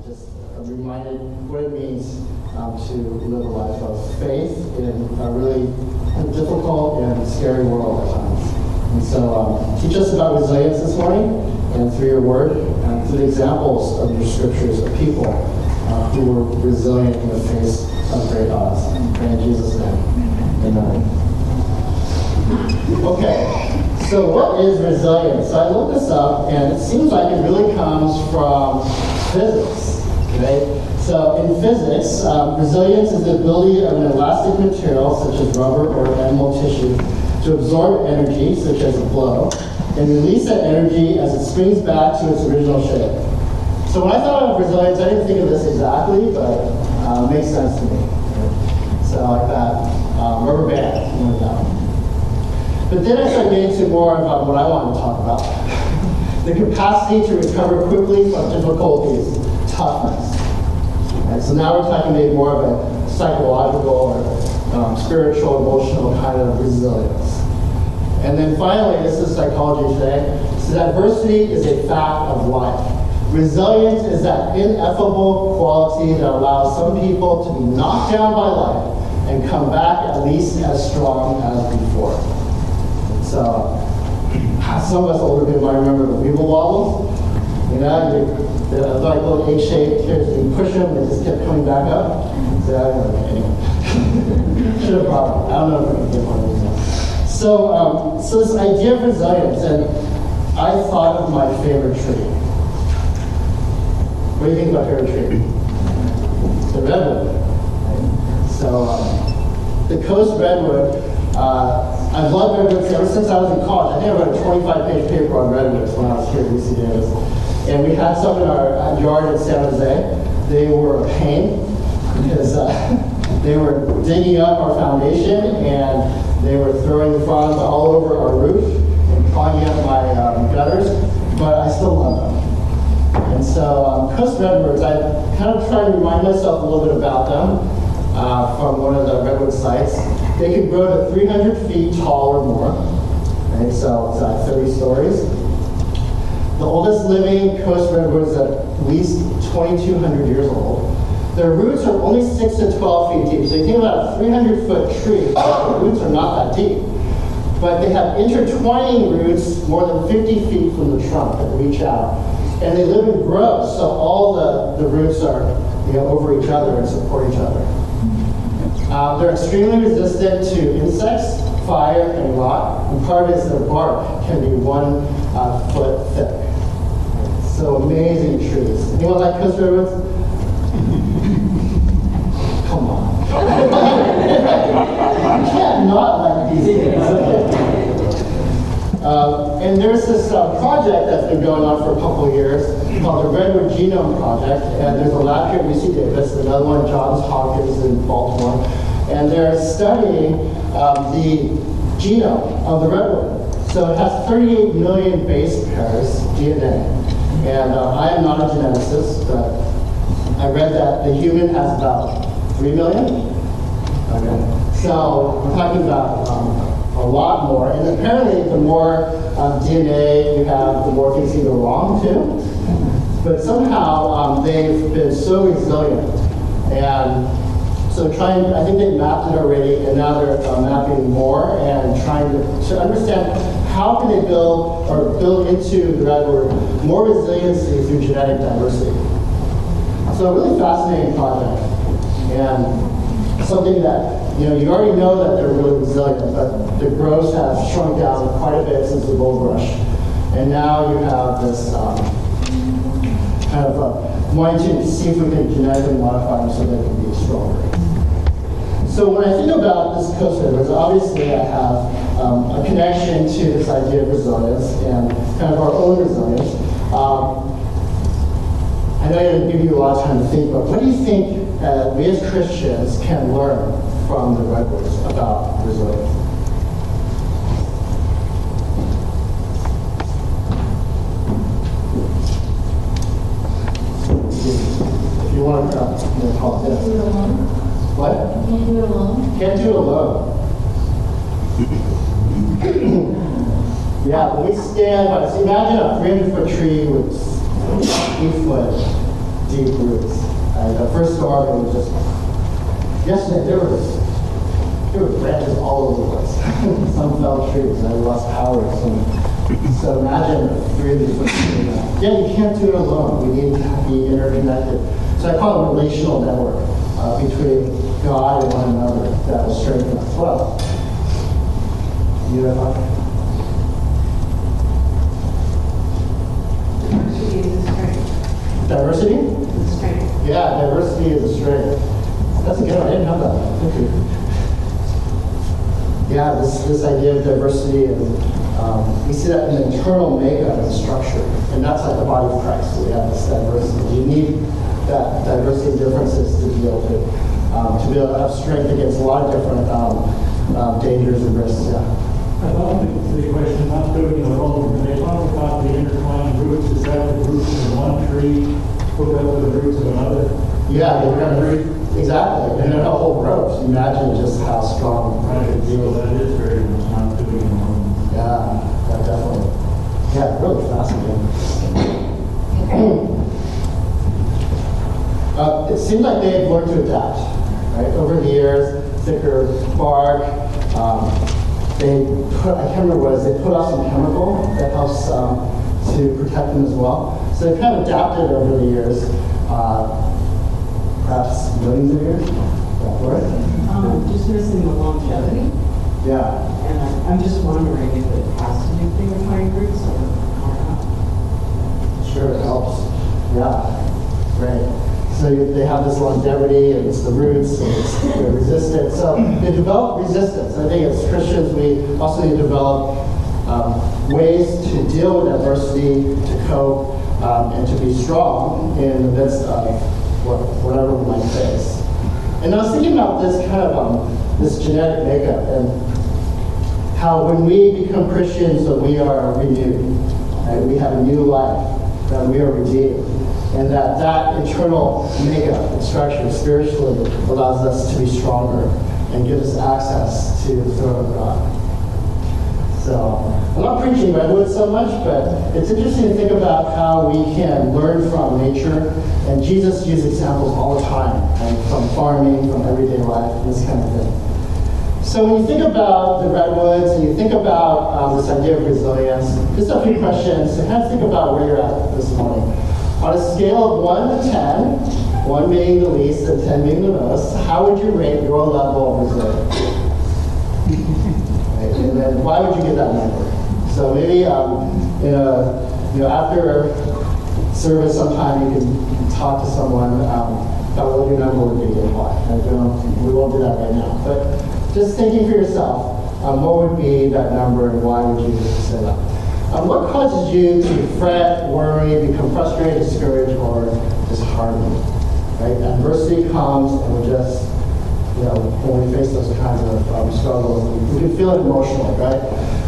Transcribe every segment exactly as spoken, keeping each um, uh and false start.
just reminded what it means um, to live a life of faith in a really difficult and scary world at times. And so um, teach us about resilience this morning, and through your word, and through the examples of your scriptures of people uh, who were resilient in the face of great odds. Pray in Jesus' name. Amen. Okay. So what is resilience? So I looked this up, and it seems like it really comes from physics, right? So in physics, um, resilience is the ability of an elastic material, such as rubber or animal tissue, to absorb energy, such as a blow, and release that energy as it springs back to its original shape. So when I thought of resilience, I didn't think of this exactly, but uh, it makes sense to me. Right? So like that um, rubber band, you know, that one. But then I started getting to more about what I wanted to talk about. The capacity to recover quickly from difficulties, toughness. And so now we're talking maybe more of a psychological or um, spiritual, emotional kind of resilience. And then finally, this is psychology today, so that adversity is a fact of life. Resilience is that ineffable quality that allows some people to be knocked down by life and come back at least as strong as before. So, some of us older people might remember the weeble wobbles. You know, you, they're like little egg-shaped kids. You push them, they just kept coming back up. So, anyway, should have brought them. I don't know if I can get one of these. So, um, so this idea of resilience, and I thought of my favorite tree. What do you think about favorite tree? The redwood. Right? So, um, the coast redwood. Uh, I've loved redwoods ever since I was in college. I think I wrote a twenty-five page paper on redwoods when I was here at U C Davis. And we had some in our yard in San Jose. They were a pain because uh, they were digging up our foundation and they were throwing fronds all over our roof and clogging up my um, gutters, but I still love them. And so um, coast redwoods, I kind of try to remind myself a little bit about them uh, from one of the redwood sites. They can grow to three hundred feet tall or more, right? So it's uh, thirty stories. The oldest living coast redwood is at least twenty-two hundred years old. Their roots are only six to twelve feet deep. So you think about a three hundred foot tree, the roots are not that deep. But they have intertwining roots more than fifty feet from the trunk that reach out. And they live in groves, so all the, the roots are you know, over each other and support each other. Uh, they're extremely resistant to insects, fire, and rot. And part of it is their bark can be one uh, foot thick. So amazing trees. Anyone like coast redwoods? Come on. You can't not like these things. Uh, and there's this uh, project that's been going on for a couple of years called the Redwood Genome Project, and there's a lab here at U C Davis, another one at Johns Hopkins in Baltimore, and they're studying um, the genome of the redwood. So it has thirty-eight million base pairs, D N A, and uh, I am not a geneticist, but I read that the human has about three million. Okay. So we're talking about um, a lot more, and apparently the more um, D N A you have, the more things can go wrong too. But somehow um, they've been so resilient, and so trying, I think they mapped it already, and now they're uh, mapping more and trying to, to understand how can they build or build into the redwood more resiliency through genetic diversity. So a really fascinating project, and something that, you know, you already know that they're really resilient, but the growths have shrunk down quite a bit since the gold rush. And now you have this um, kind of uh, wanting to see if we can genetically modify them so they can be stronger. So when I think about this coast redwoods, obviously I have um, a connection to this idea of resilience and kind of our own resilience. Um, I know I didn't give you a lot of time to think, but what do you think uh, we as Christians can learn from the redwoods about resilience? If you want to uh, call it this. What? Can't do it alone. Can't do it alone. Yeah, when we stand by, so imagine a three hundred foot tree with eight foot deep roots. Uh, the first storm, it was just, yesterday there was, there were branches all over the place. Some fell trees, and I lost power. Some, so imagine three of these things. Yeah, you can't do it alone. We need to be interconnected. So I call it a relational network uh, between God and one another that will strengthen us. Well, you have a Diversity is a strength. diversity? It's a strength. Yeah, diversity is a strength. That's a good one. I didn't have that one. Thank you. Yeah, this, this idea of diversity, and um, we see that in the internal makeup and structure. And that's like the body of Christ. We have this diversity. You need that diversity of differences to be able to, um, to be able to have strength against a lot of different um, um, dangers and risks. Yeah. I thought the, the question, not to you know, wrong, when they talk about the intertwined roots, is that the roots of one tree hook up with the roots of another? Yeah, they're kind of, exactly. And then a whole growth. Imagine just how strong it Right, could be. so that is very much not doing wrong. Yeah, that definitely. Yeah, really fascinating. uh, it seems like they've learned to adapt, right? Over the years, thicker bark. Um, they put, I can't remember what it is, they put out some chemical that helps um, to protect them as well. So they've kind of adapted over the years, uh, perhaps millions of years. That word? Um, just missing the longevity, Yeah. and I- I'm just wondering if it has to do with intertwined roots or, or not. Sure, it helps. Yeah, right. So you, they have this longevity, and it's the roots, and it's the resistance. So they develop resistance. I think as Christians, we also need to develop um, ways to deal with adversity, to cope, um, and to be strong in the midst of what, whatever we might face. And I was thinking about this kind of um, this genetic makeup, and how when we become Christians, that we are renewed, right? We have a new life, that we are redeemed, and that that internal makeup and structure spiritually allows us to be stronger and gives us access to the throne of God. So I'm not preaching redwood so much, but it's interesting to think about how we can learn from nature. And Jesus used examples all the time, and from farming, from everyday life, this kind of thing. So when you think about the redwoods and you think about um, this idea of resilience, just a few questions to kind of think about where you're at this morning. On a scale of one to ten, one being the least and ten being the most, how would you rate your level of resilience? Right? And then why would you give that number? So maybe um, in a, you know, after service sometime you can talk to someone um, about what your number would be and why. And we, don't, we won't do that right now. But just thinking for yourself, um, what would be that number and why would you say that? Um, what causes you to fret, worry, become frustrated, discouraged, or disheartened? Right? Adversity comes, and we just, you know, when we face those kinds of um, struggles, we can feel it emotionally, right?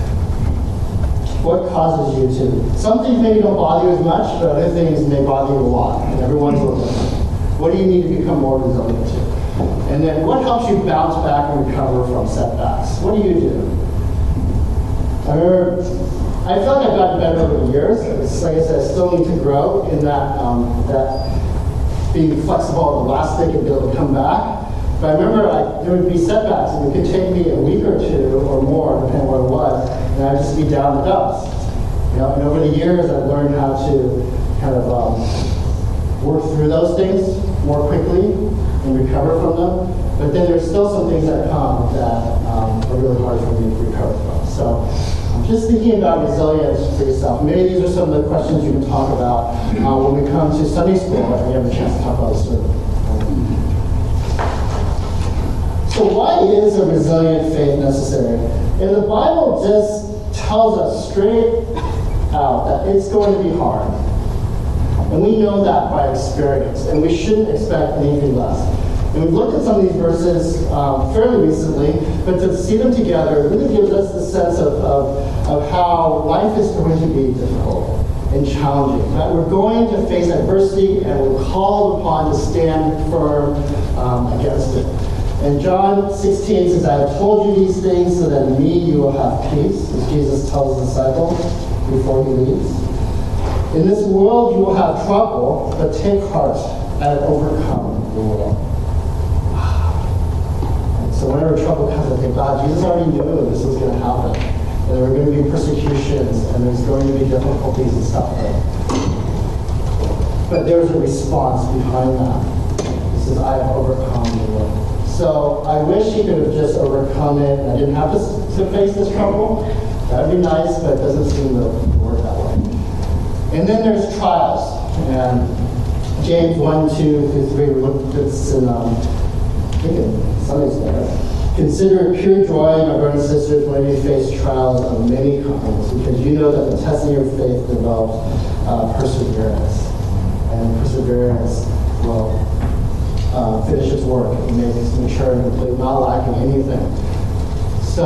What causes you to? Some things maybe don't bother you as much, but other things may bother you a lot, and everyone's a little different. What do you need to become more resilient to? And then what helps you bounce back and recover from setbacks? What do you do? I remember, I feel like I've gotten better over the years. It's, like I said, I still need to grow in that, um, that being flexible and elastic and be able to come back. But I remember I, there would be setbacks, and it could take me a week or two or more, depending on what it was, and I'd just be down in the dust. You know, and over the years, I've learned how to kind of um, work through those things more quickly and recover from them. But then there's still some things that come that um, are really hard for me to recover from. So I'm just thinking about resilience for yourself. Maybe these are some of the questions you can talk about uh, when we come to Sunday school and we have a chance to talk about the sermon. So why is a resilient faith necessary? And the Bible just tells us straight out that it's going to be hard. And we know that by experience, and we shouldn't expect anything less. And we've looked at some of these verses um, fairly recently, but to see them together really gives us the sense of, of, of how life is going to be difficult and challenging. That we're going to face adversity, and we're called upon to stand firm um, against it. And John sixteen says, I have told you these things so that in me you will have peace, as Jesus tells the disciples before he leaves. In this world you will have trouble, but take heart, I have overcome the world. And so whenever trouble comes, I think, God, Jesus already knew this was going to happen. And there were going to be persecutions, and there's going to be difficulties and suffering. But there's a response behind that. He says, I have overcome the world. So I wish he could have just overcome it. I didn't have to, to face this trouble. That would be nice, but it doesn't seem to work that way. And then there's trials. And James one, two, through three, we looked at this in, um, I think in Sunday's there. Consider it pure joy, my brothers and sisters, when you face trials of many kinds, because you know that the testing of your faith develops uh, perseverance. And perseverance will uh, finish its work and make it mature and complete, not lacking anything. So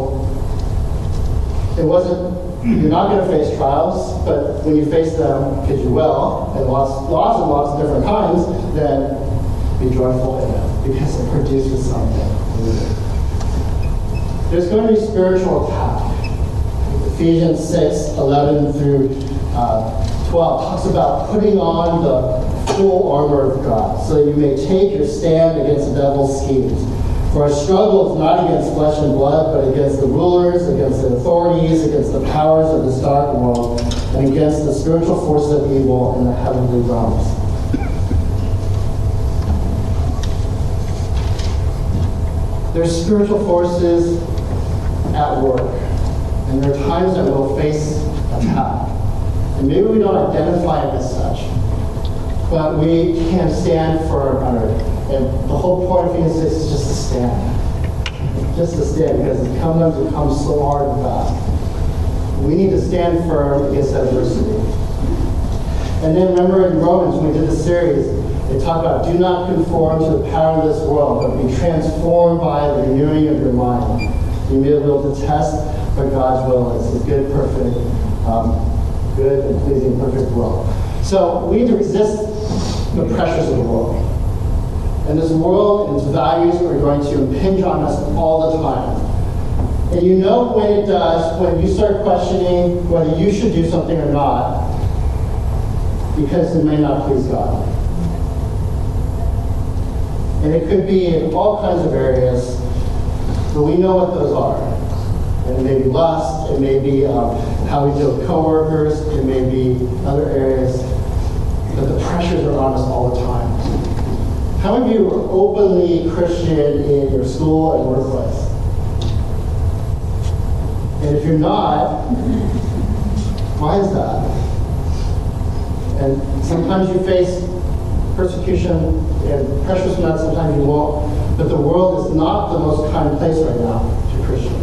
it wasn't, you're not going to face trials, but when you face them, because you will, and lots, lots and lots of different kinds, then be joyful in it, because it produces something. There's going to be spiritual attack. Ephesians six, eleven through uh, twelve talks about putting on the full armor of God, so that you may take your stand against the devil's schemes. For our struggle is not against flesh and blood, but against the rulers, against the authorities, against the powers of this dark world, and against the spiritual forces of evil in the heavenly realms. There's spiritual forces at work, and there are times that we'll face attack. And maybe we don't identify it as such, but we can stand firm under it. And the whole point of Ephesians six is just to stand. Just to stand, because sometimes it comes so hard and fast. We need to stand firm against adversity. And then remember in Romans, when we did the series, they talk about do not conform to the pattern of this world, but be transformed by the renewing of your mind. You may be able to test what God's will is, His good, perfect, um, good and pleasing, perfect will. So we need to resist the pressures of the world. And this world and its values are going to impinge on us all the time. And you know when it does, when you start questioning whether you should do something or not, because it may not please God. And it could be in all kinds of areas, but we know what those are. And it may be lust, it may be um, how we deal with coworkers, it may be other areas, but the pressures are on us all the time. How many of you are openly Christian in your school and workplace? And if you're not, why is that? And sometimes you face persecution and pressures from that, sometimes you won't. But the world is not the most kind place right now to Christians.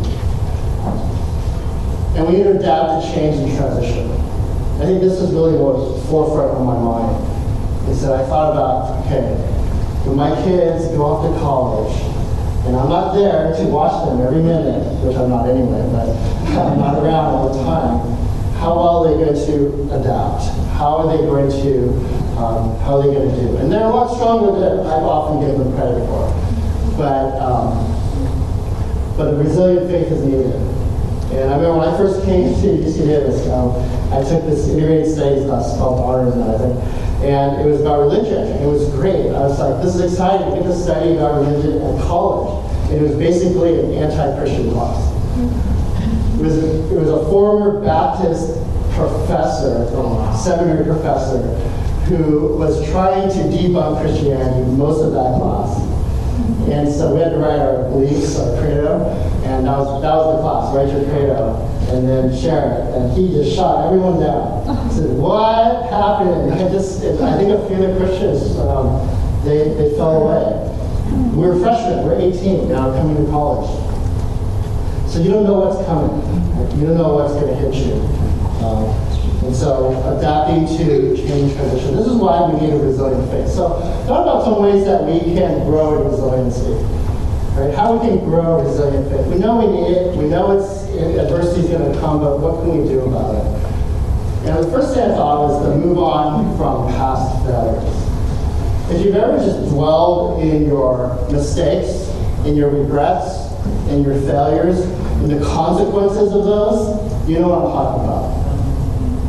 And we need to adapt to change and transition. I think this is really what was forefront of my mind. Is that I thought about, okay, when my kids go off to college, and I'm not there to watch them every minute, which I'm not anyway, but I'm not around all the time, how well are they going to adapt? How are they going to, um, how are they going to do? And they're a lot stronger than I've often given them credit for. But, um, but a resilient faith is needed. And I remember when I first came to U C Davis, um, I took this integrated studies class called Honors and I think, and it was about religion. It was great. I was like, this is exciting. I get to study about religion at college. And it was basically an anti-Christian class. It was, a, it was a former Baptist professor, seminary professor, who was trying to debunk Christianity most of that class. And so we had to write our beliefs, our credo, and that was, that was the class, write your credo, and then share it. And he just shot everyone down. He said, what happened? And I just, I think a few of the Christians, um, they, they fell away. We were freshmen, we're eighteen now, coming to college. So you don't know what's coming. You don't know what's going to hit you. Um, and so adapting to change transition. This is why we need a resilient faith. So talk about some ways that we can grow in resiliency. Right? How we can grow resilient faith. We know we need it. We know it's adversity is going to come, but what can we do about it? And the first thing I thought was to move on from past failures. If you've ever just dwelled in your mistakes, in your regrets, in your failures, in the consequences of those, you know what I'm talking about.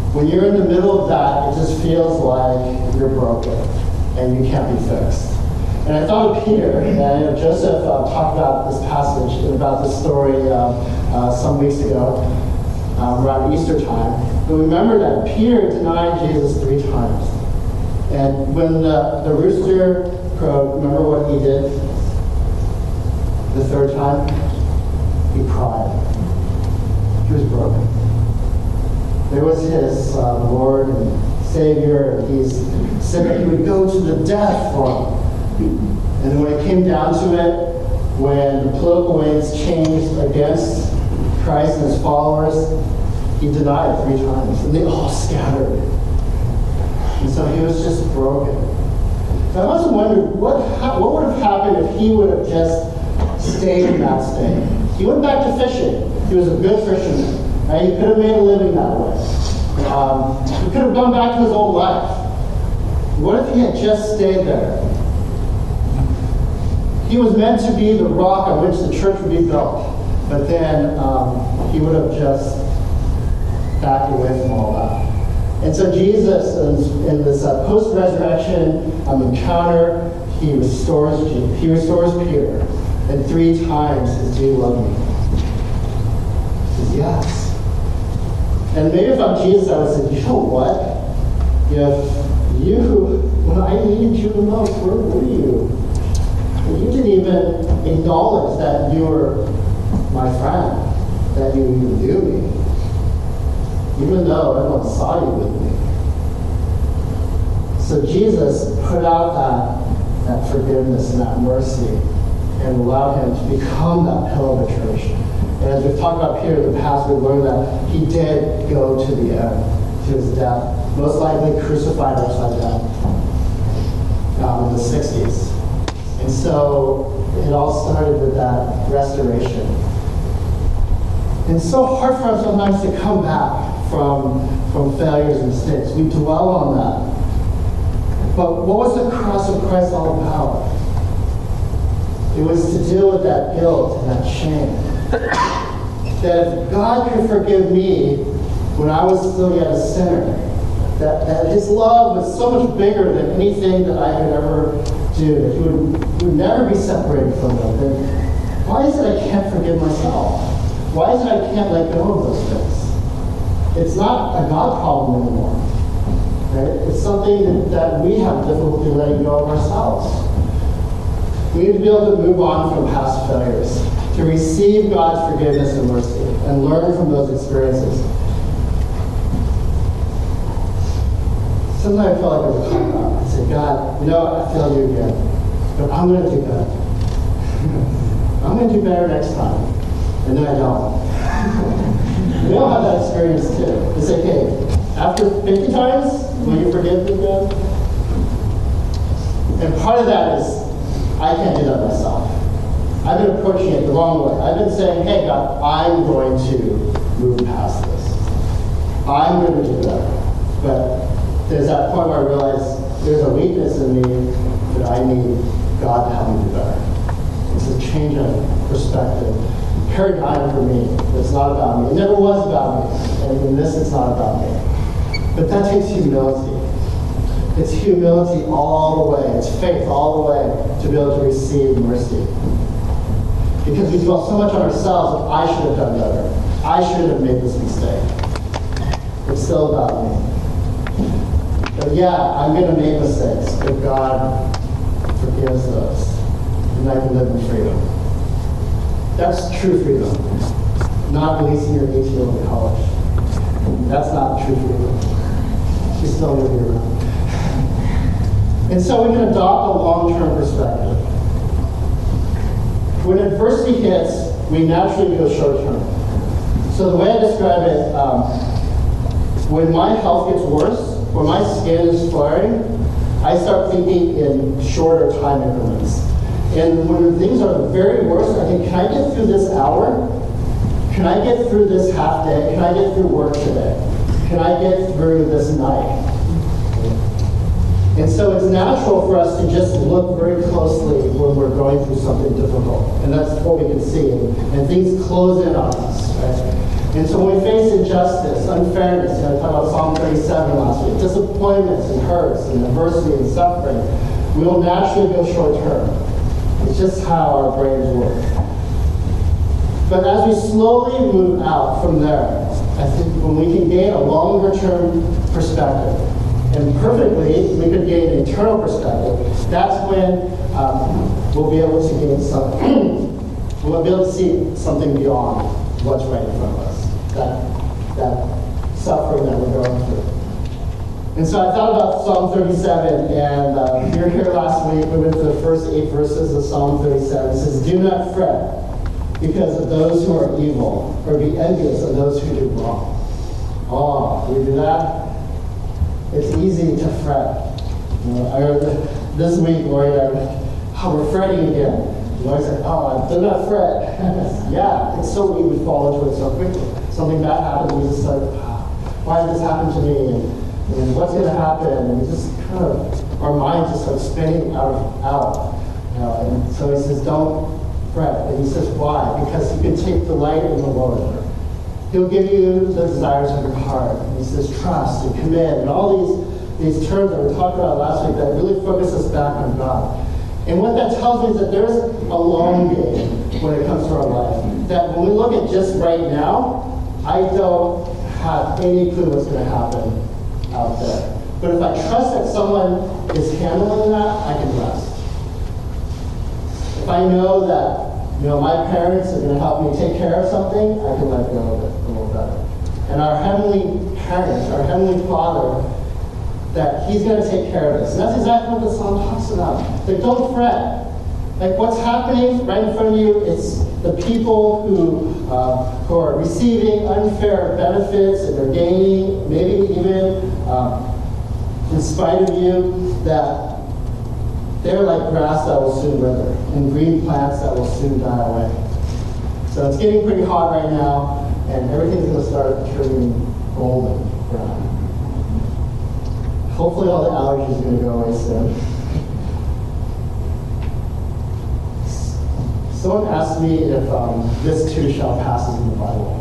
When you're in the middle of that, it just feels like you're broken and you can't be fixed. And I thought of Peter, and I know Joseph uh, talked about this passage, about this story uh, uh, some weeks ago, um, around Easter time. But remember that Peter denied Jesus three times. And when the, the rooster crowed, remember what he did? The third time? He cried. He was broken. There was his uh, Lord and Savior, and he's said that he would go to the death for him. And when it came down to it, when the political winds changed against Christ and his followers, he denied three times, and they all scattered. And so he was just broken. So I must have wondered what, ha- what would have happened if he would have just stayed in that state. He went back to fishing. He was a good fisherman. Right? He could have made a living that way. Um, he could have gone back to his old life. What if he had just stayed there? He was meant to be the rock on which the church would be built, but then um, he would have just backed away from all that. And so Jesus, in, in this uh, post-resurrection um, encounter, he restores he restores Peter, and three times says, "Do you love me?" He says, "Yes." And maybe if I'm Jesus, I would say, "You know what? If you, when I needed you the most, where were you? You didn't even acknowledge that you were my friend, that you even knew me, even though everyone saw you with me." So Jesus put out that, that forgiveness and that mercy and allowed him to become that pillar of the church. And as we've talked about Peter in the past, we've learned that he did go to the end, to his death, most likely crucified upside down um, in the sixties. And so it all started with that restoration. And it's so hard for us sometimes to come back from, from failures and mistakes. We dwell on that. But what was the cross of Christ all about? It was to deal with that guilt and that shame. That if God could forgive me when I was still yet a sinner, that, that his love was so much bigger than anything that I could ever do, that he would, he would never be separated from them, then why is it I can't forgive myself? Why is it I can't let go of those things? It's not a God problem anymore. Right? It's something that, that we have difficulty letting go of ourselves. We need to be able to move on from past failures, to receive God's forgiveness and mercy, and learn from those experiences. Sometimes I feel like I was caught up. I say, "God, you know, I failed you again, but I'm going to do better. I'm going to do better next time." And then I don't. We all have that experience too. It's like, hey, after fifty times, will you forgive me, God? And part of that is, I can't do that myself. I've been approaching it the wrong way. I've been saying, "Hey, God, I'm going to move past this. I'm going to do better." But there's that point where I realize there's a weakness in me that I need God to help me do better. It's a change of perspective. Paradigm for me. It's not about me. It never was about me. And in this, it's not about me. But that takes humility. It's humility all the way. It's faith all the way to be able to receive mercy. Because we dwell so much on ourselves, I should have done better. I should have made this mistake. It's still about me. But yeah, I'm going to make mistakes, but God forgives those. And I can live in freedom. That's true freedom. Not releasing your A T O in college. That's not true freedom. She's still going to be around. And so we can adopt a long-term perspective. When adversity hits, we naturally go short-term. So the way I describe it, um, when my health gets worse, when my skin is flaring, I start thinking in shorter time increments. And when things are very worst, I think, can I get through this hour? Can I get through this half day? Can I get through work today? Can I get through this night? And so it's natural for us to just look very closely when we're going through something difficult. And that's what we can see. And, and things close in on us, right? And so when we face injustice, unfairness, you know, I talked about Psalm thirty-seven last week, disappointments and hurts and adversity and suffering, we will naturally go short term. It's just how our brains work. But as we slowly move out from there, I think when we can gain a longer term perspective, and perfectly, we could gain an eternal perspective, that's when um, we'll be able to gain something. We'll be able to see something beyond what's right in front of us, that, that suffering that we're going through. And so I thought about Psalm thirty-seven, and uh, if you were here last week, we went to the first eight verses of Psalm thirty-seven. It says, do not fret because of those who are evil, or be envious of those who do wrong. Oh, we do that? It's easy to fret. You know, I heard this week, Lori and I, oh, we're fretting again. Lori said, oh, do not fret. Yeah, it's so easy to fall into it so quickly. Something bad happens, we just like, oh, why did this happen to me? And, and what's going to happen? And we just kind of, our minds just start spinning out of out. You know, and so he says, don't fret. And he says, why? Because you can take delight in the Lord. He'll give you the desires of your heart. And he says, trust and commit, and all these, these terms that we talked about last week that really focus us back on God. And what that tells me is that there's a long game when it comes to our life. That when we look at just right now, I don't have any clue what's going to happen out there. But if I trust that someone is handling that, I can rest. If I know that, you know, my parents are going to help me take care of something, I can let go of it a little better. And our heavenly parents, our heavenly Father, that he's going to take care of us. And that's exactly what the psalm talks about. Like, don't fret. Like, what's happening right in front of you, it's the people who, uh, who are receiving unfair benefits and they're gaining, maybe even um, in spite of you, that they're like grass that will soon wither and green plants that will soon die away. So it's getting pretty hot right now, and everything's going to start turning golden brown. Hopefully all the allergies are going to go away soon. Someone asked me if um, this too shall pass is in the Bible.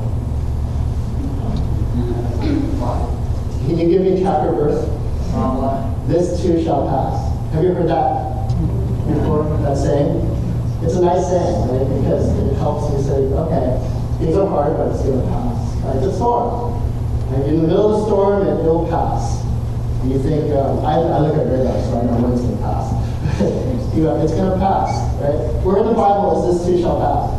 Can you give me a chapter verse? This too shall pass. Have you heard that before, that saying? It's a nice saying, right? Because it helps you say, okay, things are hard, but it's going to pass. Like the storm. Like in the middle of the storm, it will pass. And you think, um, I, I look at radar, so I know when it's going to pass. you know, it's going to pass, right? Where in the Bible is this too shall pass?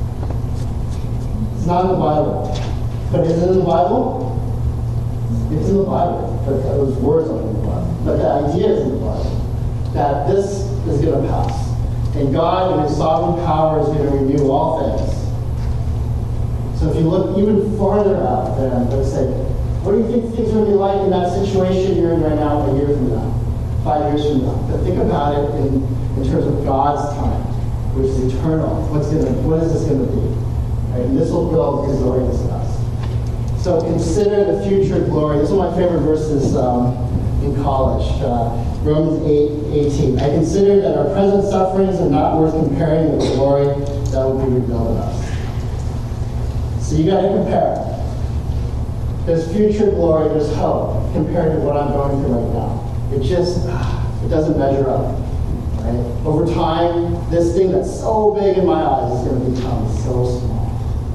It's not in the Bible. But is it in the Bible? It's in the Bible. But those words aren't in the Bible. But the idea is in the Bible. That this is going to pass. And God, in his sovereign power, is going to renew all things. So if you look even farther out, then let's say, what do you think things are going to be like in that situation you're in right now a year from now, five years from now? But think about it in, in terms of God's time, which is eternal. What's going to, what is this going to be? Right? And this will build his glory in us. So consider the future glory. This is one of my favorite verses um, in college. Uh, Romans eight eighteen. I consider that our present sufferings are not worth comparing with the glory that will be revealed in us. So you got to compare. There's future glory, there's hope compared to what I'm going through right now. It just, it doesn't measure up. Right? Over time, this thing that's so big in my eyes is going to become so small.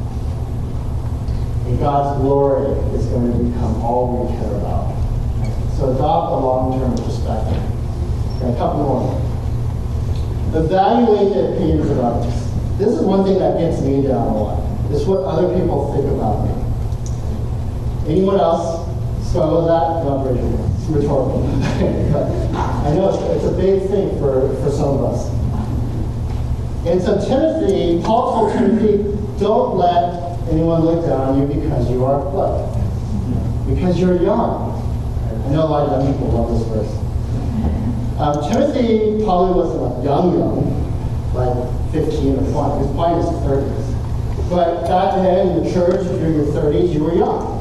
And God's glory is going to become all we care about. So adopt a long-term perspective. Okay, a couple more. Evaluate the opinions of others. This is one thing that gets me down a lot. It's what other people think about me. Anyone else struggle with that? Not raise your hand. It's rhetorical. I know it's, it's a big thing for, for some of us. And so Timothy, Paul told Timothy, don't let anyone look down on you because you are what? Because you're young. I know a lot of young people love this verse. Um, Timothy probably wasn't like young, young, like fifteen or twenty. He was probably in his thirties. But back then in the church, if you're in your thirties, you were young.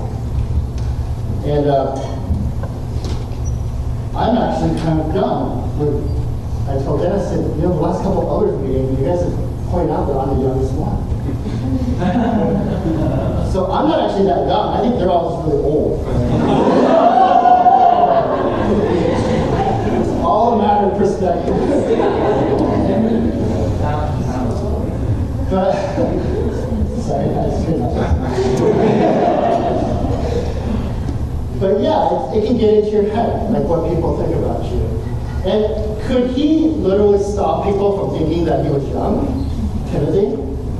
And uh, I'm actually kind of done with I told Dennis, I said, you know, the last couple of elders meetings, you guys have pointed out that I'm the youngest one. So I'm not actually that young. I think they're all just really old. It's all a matter of perspective. But, sorry, I just couldn't help it. But yeah, it, it can get into your head, like what people think about you. And could he literally stop people from thinking that he was young? Timothy?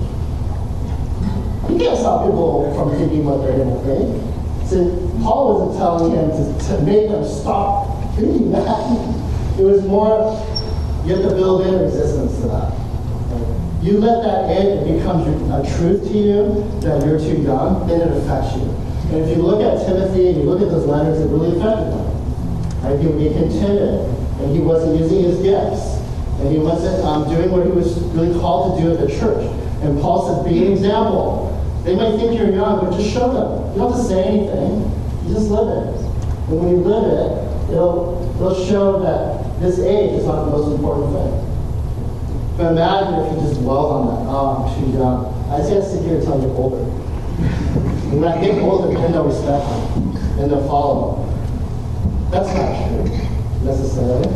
You can't stop people from thinking what they're going to think. So Paul wasn't telling him to, to make them stop thinking that. It was more, you have to build in resistance to that. You let that in, it becomes a truth to you that you're too young, then it affects you. And if you look at Timothy and you look at those letters, it really affected him. Right? He would be timid, and he wasn't using his gifts, and he wasn't um, doing what he was really called to do at the church. And Paul says, be an example. They might think you're young, but just show them. You don't have to say anything. You just live it. And when you live it, it'll, it'll show that this age is not the most important thing. But imagine if you just dwell on that. Oh, I'm too young. I just got to sit here until I get older. And when I get older, then they'll respect me. And they'll follow me. That's not true, necessarily.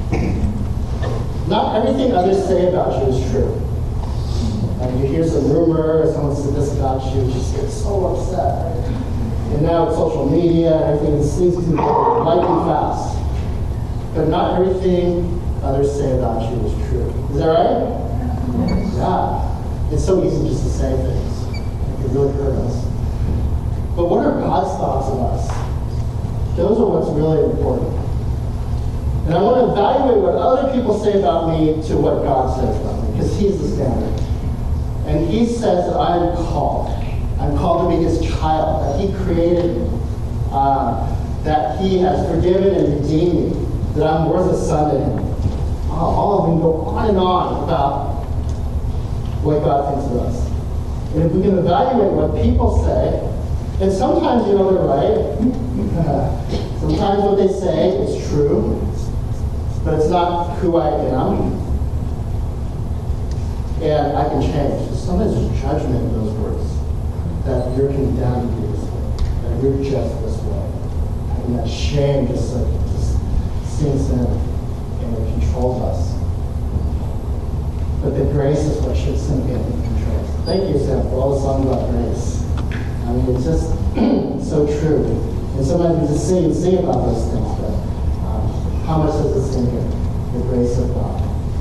Not everything others say about you is true. Like you hear some rumor, or someone said this about you, you just get so upset. Right? And now with social media, everything seems to be lightning fast. But not everything others say about you is true. Is that right? Yeah. It's so easy just to say things. It can really hurt us. But what are God's thoughts of us? Those are what's really important. And I want to evaluate what other people say about me to what God says about me, because he's the standard. And he says that I am called. I'm called to be his child, that he created me, uh, that he has forgiven and redeemed me, that I'm worth a son to him. Oh, all of them go on and on about what God thinks of us. And if we can evaluate what people say, and sometimes, you know, they're right. Sometimes what they say is true, but it's not who I am. And I can change. Sometimes there's judgment in those words. That you're condemned to be this way. That you're just this way. And that shame just, like, just sinks in and it controls us. But the grace is what should sink in and control us. Thank you, Sam, for all the songs about grace. I mean, it's just so true. And sometimes we just sing and sing about those things, but um, how much does it sink in? The grace of God.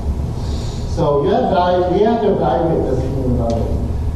So you have value, we have to evaluate this kingdom of others.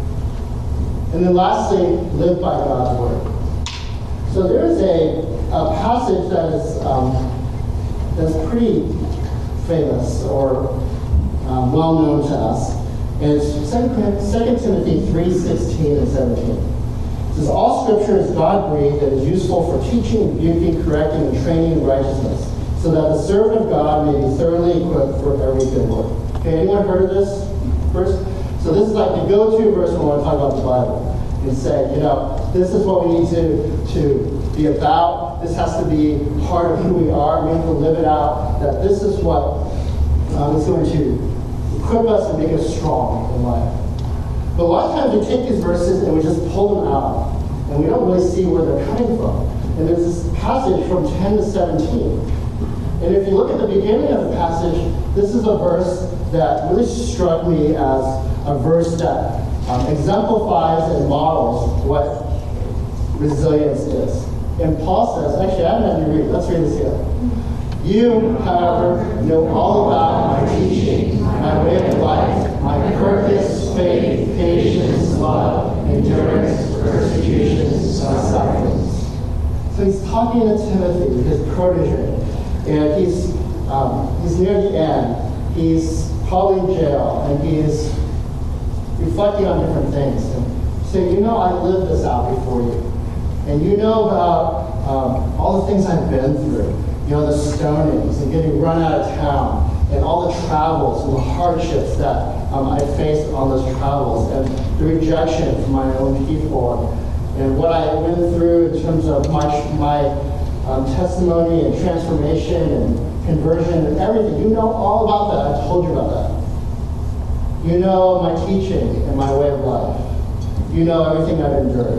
And then lastly, live by God's word. So there's a, a passage that is um, that's pretty famous or um, well known to us. And it's Second Timothy three sixteen and seventeen. It says, all scripture is God-breathed and is useful for teaching, rebuking, correcting, and training in righteousness, so that the servant of God may be thoroughly equipped for every good work. Okay, anyone heard of this verse? So this is like the go-to verse when we want to talk about the Bible. And say, you know, this is what we need to, to be about. This has to be part of who we are. We have to live it out. That this is what um, is going to equip us and make us strong in life. But a lot of times we take these verses and we just pull them out. And we don't really see where they're coming from. And there's this passage from ten to seventeen. And if you look at the beginning of the passage, this is a verse that really struck me as a verse that um, exemplifies and models what resilience is. And Paul says, actually, I haven't had you read. Let's read this here. You, however, know all about my teaching, my way of life, my purpose, faith, patience, love, endurance, persecutions, and sufferings. So he's talking to Timothy, his protege, and he's um, he's near the end. He's probably in jail, and he's reflecting on different things. And saying, you know, I lived this out before you. And you know about um, all the things I've been through. You know, the stonings and getting run out of town and all the travels and the hardships that um, I faced on those travels and the rejection from my own people and, and what I went through in terms of my, my um, testimony and transformation and conversion and everything. You know all about that. I told you about that. You know my teaching and my way of life. You know everything I've endured.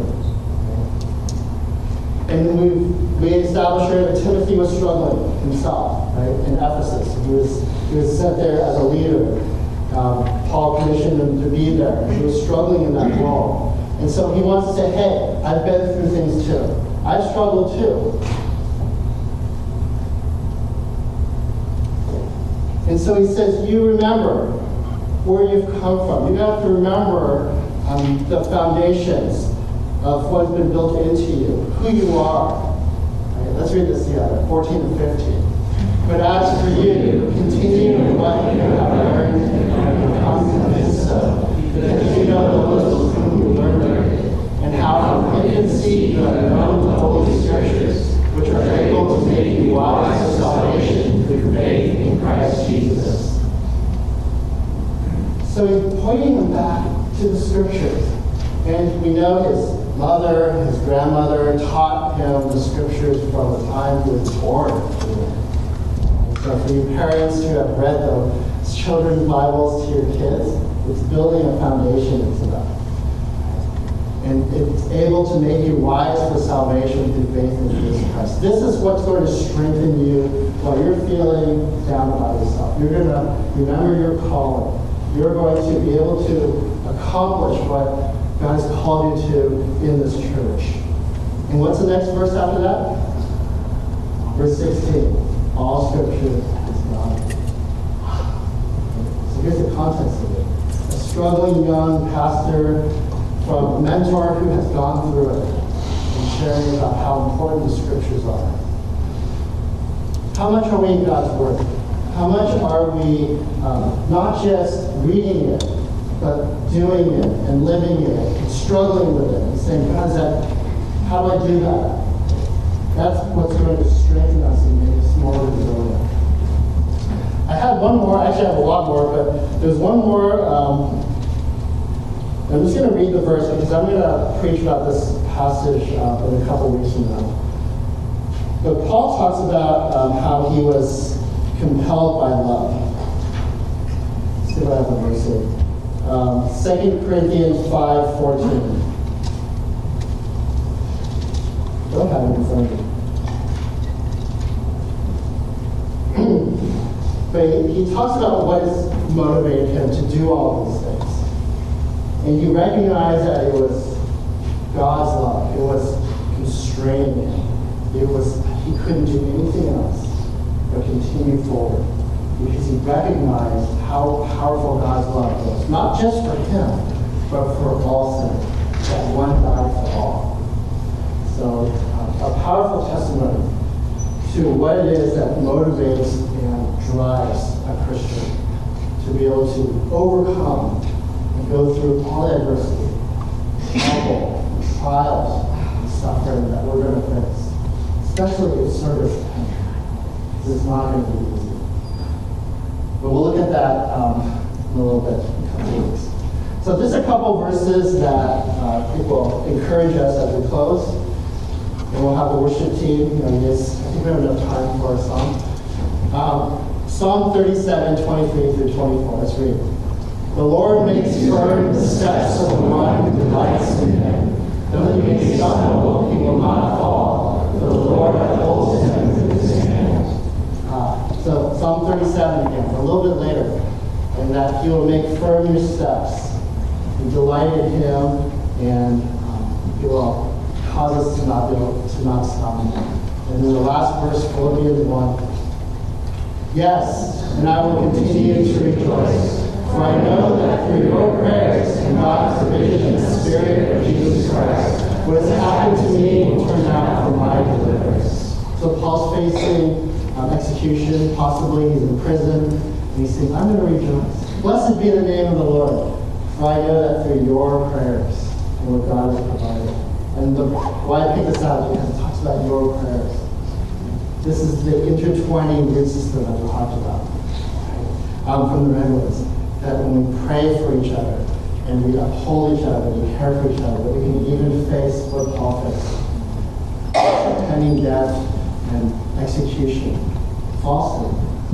And we we established here that Timothy was struggling himself, right, in Ephesus. He was, he was sent there as a leader. Um, Paul commissioned him to be there. He was struggling in that role. And so he wants to say, hey, I've been through things too. I've struggled too. And so he says, you remember where you've come from. You have to remember um, the foundations of what's been built into you, who you are. Right, let's read this together, fourteen and fifteen. But as for you, continue in what you have learned and become convinced of, because you know those whom you learned it, and how from infancy you have known the Holy Scriptures, which are able to make you wise to salvation through faith in Christ Jesus. So he's pointing them back to the Scriptures. And we know his mother, his grandmother taught him the Scriptures from the time he was born. So for you parents who have read the children's Bibles to your kids, it's building a foundation into them. And it's able to make you wise for salvation through faith in Jesus Christ. This is what's going to strengthen you while you're feeling down about yourself. You're going to remember your calling. You're going to be able to accomplish what God has called you to in this church. And what's the next verse after that? Verse sixteen. All Scripture is God. So here's the context of it. A struggling young pastor from a mentor who has gone through it and sharing about how important the Scriptures are. How much are we in God's Word? How much are we um, not just reading it, but doing it and living it and struggling with it and saying, God, is that, how do I do that? That's what's going to strengthen us and make us more resilient. I had one more, actually I have a lot more, but there's one more. Um, I'm just going to read the verse because I'm going to preach about this passage uh, in a couple weeks from now. But Paul talks about um, how he was compelled by love. Let's see what I have in verse eight. Um, Second Corinthians five fourteen. Don't have it in front of you. But he, he talks about what has motivated him to do all these things. And he recognized that it was God's love. It was constraining him. It was, he couldn't do anything else but continue forward. Because he recognized how powerful God's love was. Not just for him, but for all sinners. That one died for all. So, uh, a powerful testimony to what it is that motivates and drives a Christian to be able to overcome and go through all the adversity, trouble, trials, and suffering that we're going to face, especially in service to Him. It's not going to be easy. But we'll look at that um, in a little bit in a couple weeks. So just a couple verses that uh, I think will encourage us as we close. And we'll have the worship team. You know, yes, I think we have enough time for a song. Um, Psalm thirty-seven, twenty-three through twenty-four. Let's read. The Lord makes firm the steps of the one who delights in him. Though he may stumble, he will not fall, for the Lord upholds him with his hand. Uh, so Psalm thirty-seven again, a little bit later, and that he will make firm your steps. You delight in him, and um, he will cause us to not be able to not stumble. And then the last verse, Philippians one. Yes, and I will continue to rejoice, for I know that through your prayers and God's provision in the Spirit of Jesus Christ, what has happened to me will turn out for my deliverance. So Paul's facing um, execution, possibly he's in prison, and he's saying, I'm going to rejoice. Blessed be the name of the Lord, for I know that through your prayers and what God has provided. And the, why I picked this out is because it talks about your prayers. This is the intertwining root system that we talked about um, from the Redwoods. That when we pray for each other and we uphold each other, we care for each other, that we can even face what Paul faced. Pending death and execution, falsely.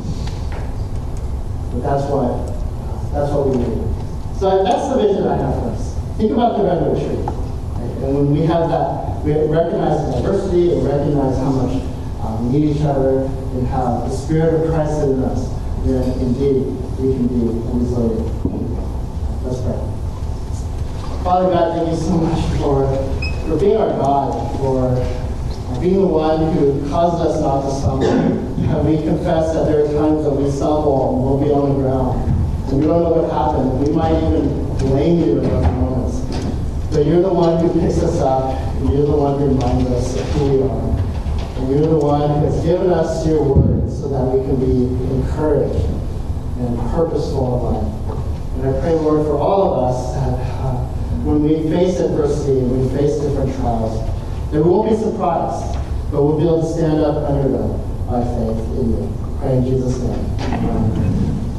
But that's what, that's what we need. So that's the vision I have for us. Think about the redwood tree. Right? And when we have that, we recognize the diversity and recognize how much um, we need each other and have the Spirit of Christ in us, then indeed we can be resilient. Let's pray. Father God, thank you so much for, for being our God, for being the one who caused us not to stumble. And we confess that there are times that we stumble and we'll be on the ground. And we don't know what happened. We might even blame you in those moments. But you're the one who picks us up, and you're the one who reminds us of who we are. And you're the one who has given us your word so that we can be encouraged and purposeful in life. And I pray, Lord, for all of us that uh, when we face adversity and we face different trials, that we won't be surprised, but we'll be able to stand up under them by faith in you. I pray in Jesus' name. Amen.